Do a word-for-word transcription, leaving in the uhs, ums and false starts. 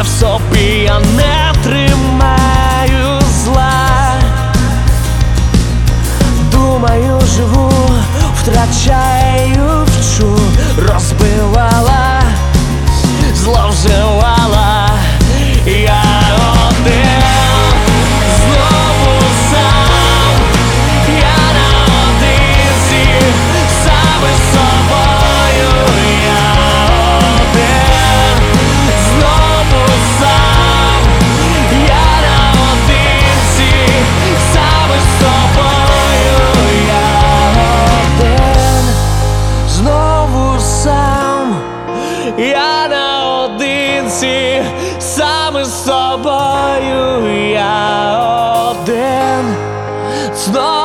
але в собі я не тримаю зла. Думаю, живу, втрачаю, вчу, розбивала, зловживала. Я один, знову сам, я наодинці, сам із собою. Я один, знову сам, я наодинці, сам із собою. Я один, знову сам, я наодинці, сам із собою. Я один, знову